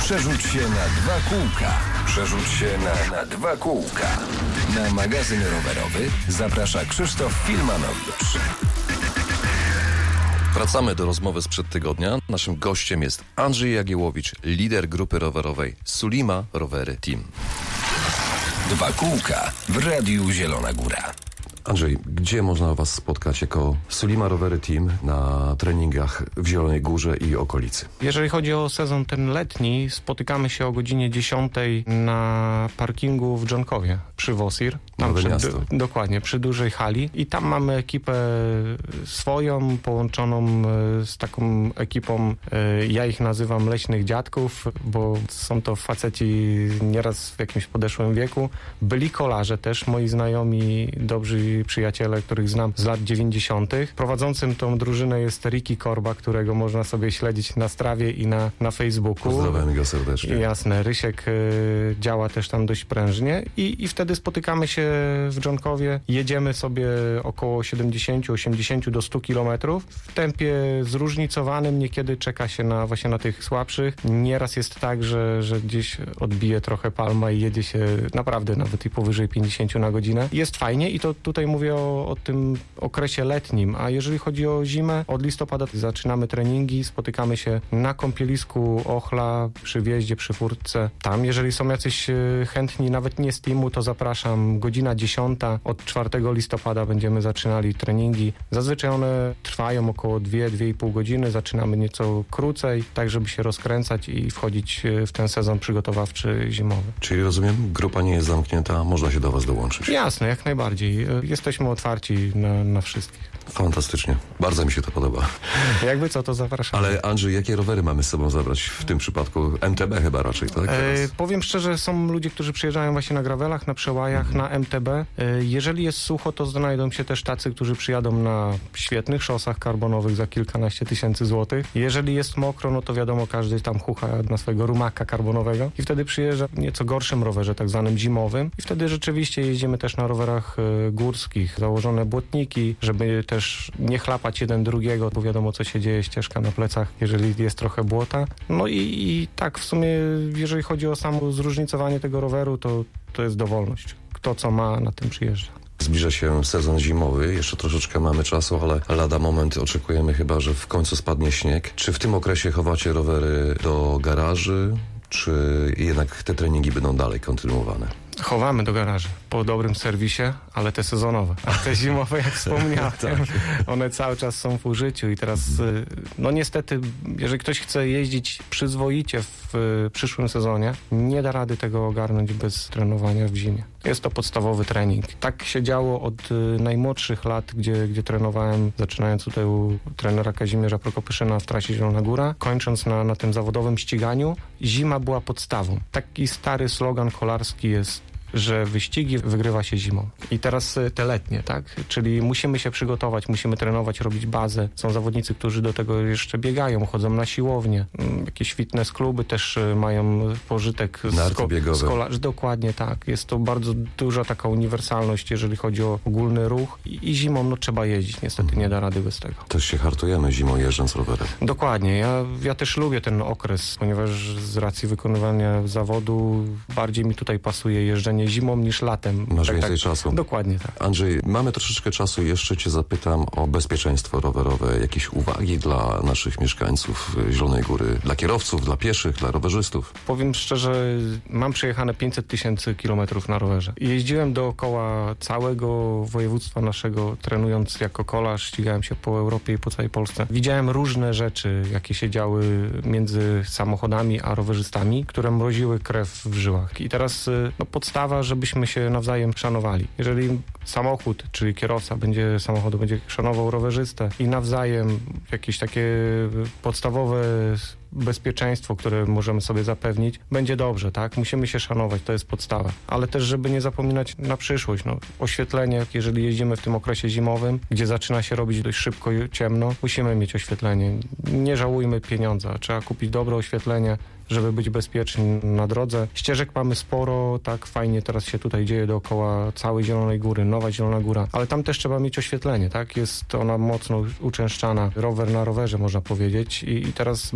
Przerzuć się na dwa kółka. Przerzuć się na dwa kółka. Na magazyn rowerowy zaprasza Krzysztof Filmanowicz. Wracamy do rozmowy sprzed tygodnia. Naszym gościem jest Andrzej Jagiełowicz, lider grupy rowerowej Sulima Rowery Team. Dwa kółka w Radiu Zielona Góra. Andrzej, gdzie można was spotkać jako Sulima Rowery Team na treningach w Zielonej Górze i okolicy? Jeżeli chodzi o sezon ten letni, spotykamy się o godzinie 10 na parkingu w Dżonkowie przy Wosir. Tam dokładnie, przy dużej hali. I tam mamy ekipę swoją, połączoną z taką ekipą, ja ich nazywam leśnych dziadków, bo są to faceci nieraz w jakimś podeszłym wieku. Byli kolarze też, moi znajomi, dobrzy przyjaciele, których znam z lat 90. Prowadzącym tą drużynę jest Ricky Korba, którego można sobie śledzić na Strawie i na Facebooku. Pozdrawiam go serdecznie. Jasne, Rysiek działa też tam dość prężnie i wtedy spotykamy się w Dżonkowie. Jedziemy sobie około 70, 80 do 100 kilometrów w tempie zróżnicowanym. Niekiedy czeka się właśnie na tych słabszych. Nieraz jest tak, że gdzieś odbije trochę palma i jedzie się naprawdę nawet i powyżej 50 na godzinę. Jest fajnie i to tutaj mówię o tym okresie letnim, a jeżeli chodzi o zimę, od listopada zaczynamy treningi, spotykamy się na kąpielisku Ochla, przy wjeździe, przy furtce. Tam, jeżeli są jacyś chętni, nawet nie z teamu, to zapraszam. Godzina 10, od 4 listopada będziemy zaczynali treningi. Zazwyczaj one trwają około 2-2,5 godziny, zaczynamy nieco krócej, tak żeby się rozkręcać i wchodzić w ten sezon przygotowawczy zimowy. Czyli rozumiem, grupa nie jest zamknięta, można się do was dołączyć. Jasne, jak najbardziej. Jesteśmy otwarci na wszystkich. Fantastycznie. Bardzo mi się to podoba. Jakby co, to zapraszamy. Ale Andrzej, jakie rowery mamy z sobą zabrać w tym przypadku? MTB chyba raczej, tak? Powiem szczerze, są ludzie, którzy przyjeżdżają właśnie na gravelach, na przełajach, na MTB. Jeżeli jest sucho, to znajdą się też tacy, którzy przyjadą na świetnych szosach karbonowych za kilkanaście tysięcy złotych. Jeżeli jest mokro, no to wiadomo, każdy tam chucha na swojego rumaka karbonowego i wtedy przyjeżdża w nieco gorszym rowerze, tak zwanym zimowym. I wtedy rzeczywiście jeździmy też na rowerach górskich, założone błotniki, żeby też nie chlapać jeden drugiego, bo wiadomo, co się dzieje, ścieżka na plecach, jeżeli jest trochę błota. No i tak w sumie, jeżeli chodzi o samo zróżnicowanie tego roweru, to jest dowolność. Kto co ma, na tym przyjeżdża. Zbliża się sezon zimowy, jeszcze troszeczkę mamy czasu, ale lada moment oczekujemy chyba, że w końcu spadnie śnieg. Czy w tym okresie chowacie rowery do garaży, czy jednak te treningi będą dalej kontynuowane? Chowamy do garaży po dobrym serwisie, ale te sezonowe. A te zimowe, jak wspomniałem, tak. One cały czas są w użyciu i teraz, no niestety, jeżeli ktoś chce jeździć przyzwoicie w przyszłym sezonie, nie da rady tego ogarnąć bez trenowania w zimie. Jest to podstawowy trening. Tak się działo od najmłodszych lat, gdzie trenowałem, zaczynając tutaj u trenera Kazimierza Prokopyszyna w trasie Zielona Góra, kończąc na tym zawodowym ściganiu. Zima była podstawą. Taki stary slogan kolarski jest, że wyścigi wygrywa się zimą. I teraz te letnie, tak? Czyli musimy się przygotować, musimy trenować, robić bazę. Są zawodnicy, którzy do tego jeszcze biegają, chodzą na siłownię. Jakieś fitness kluby też mają pożytek z kolarzy. Dokładnie tak. Jest to bardzo duża taka uniwersalność, jeżeli chodzi o ogólny ruch. I zimą no trzeba jeździć. Niestety nie da rady bez tego. Też się hartujemy zimą jeżdżąc rowerem. Dokładnie. Ja też lubię ten okres, ponieważ z racji wykonywania zawodu bardziej mi tutaj pasuje jeżdżenie zimą niż latem. Masz więcej czasu. Dokładnie tak. Andrzej, mamy troszeczkę czasu. Jeszcze cię zapytam o bezpieczeństwo rowerowe. Jakieś uwagi dla naszych mieszkańców Zielonej Góry, dla kierowców, dla pieszych, dla rowerzystów? Powiem szczerze, mam przejechane 500 tysięcy kilometrów na rowerze. Jeździłem dookoła całego województwa naszego, trenując jako kolarz, ścigałem się po Europie i po całej Polsce. Widziałem różne rzeczy, jakie się działy między samochodami a rowerzystami, które mroziły krew w żyłach. I teraz podstawa, żebyśmy się nawzajem szanowali. Jeżeli samochód, czyli kierowca samochodu będzie szanował rowerzystę i nawzajem jakieś takie podstawowe bezpieczeństwo, które możemy sobie zapewnić, będzie dobrze, tak? Musimy się szanować, to jest podstawa. Ale też, żeby nie zapominać na przyszłość, oświetlenie, jeżeli jeździmy w tym okresie zimowym, gdzie zaczyna się robić dość szybko i ciemno, musimy mieć oświetlenie. Nie żałujmy pieniądza. Trzeba kupić dobre oświetlenie, żeby być bezpieczni na drodze. Ścieżek mamy sporo, tak fajnie teraz się tutaj dzieje dookoła całej Zielonej Góry, Nowa Zielona Góra, ale tam też trzeba mieć oświetlenie, tak? Jest ona mocno uczęszczana, rower na rowerze można powiedzieć i teraz bez oświetlenia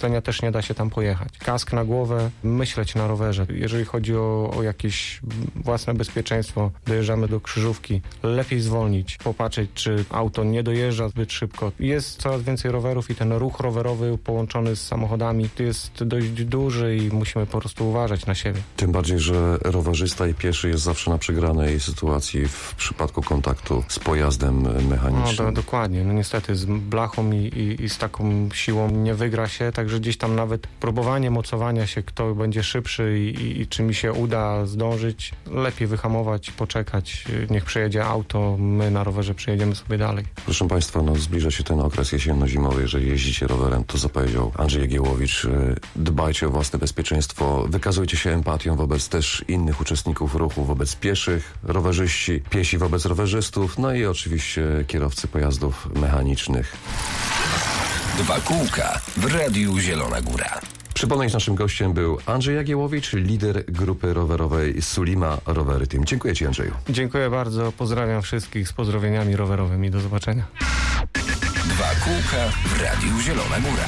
wykluczenia też nie da się tam pojechać. Kask na głowę, myśleć na rowerze. Jeżeli chodzi o jakieś własne bezpieczeństwo, dojeżdżamy do krzyżówki, lepiej zwolnić, popatrzeć, czy auto nie dojeżdża zbyt szybko. Jest coraz więcej rowerów i ten ruch rowerowy połączony z samochodami jest dość duży i musimy po prostu uważać na siebie. Tym bardziej, że rowerzysta i pieszy jest zawsze na przegranej sytuacji w przypadku kontaktu z pojazdem mechanicznym. No, dokładnie. No niestety z blachą i z taką siłą nie wygra się, także gdzieś tam nawet próbowanie mocowania się, kto będzie szybszy i czy mi się uda zdążyć, lepiej wyhamować, poczekać, niech przejedzie auto, my na rowerze przejedziemy sobie dalej. Proszę Państwa, zbliża się ten okres jesienno-zimowy. Jeżeli jeździcie rowerem, to zapowiedział Andrzej Jagiełowicz, dbajcie o własne bezpieczeństwo, wykazujcie się empatią wobec też innych uczestników ruchu, wobec pieszych, rowerzyści, piesi wobec rowerzystów, no i oczywiście kierowcy pojazdów mechanicznych. Dwa kółka w Radiu Zielona Góra. Przypomnę, że naszym gościem był Andrzej Jagiełowicz, lider grupy rowerowej Sulima Rowery Team. Dziękuję Ci, Andrzeju. Dziękuję bardzo, pozdrawiam wszystkich z pozdrowieniami rowerowymi. Do zobaczenia. Dwa kółka w Radiu Zielona Góra.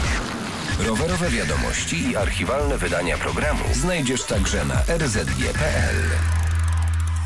Rowerowe wiadomości i archiwalne wydania programu znajdziesz także na rzg.pl.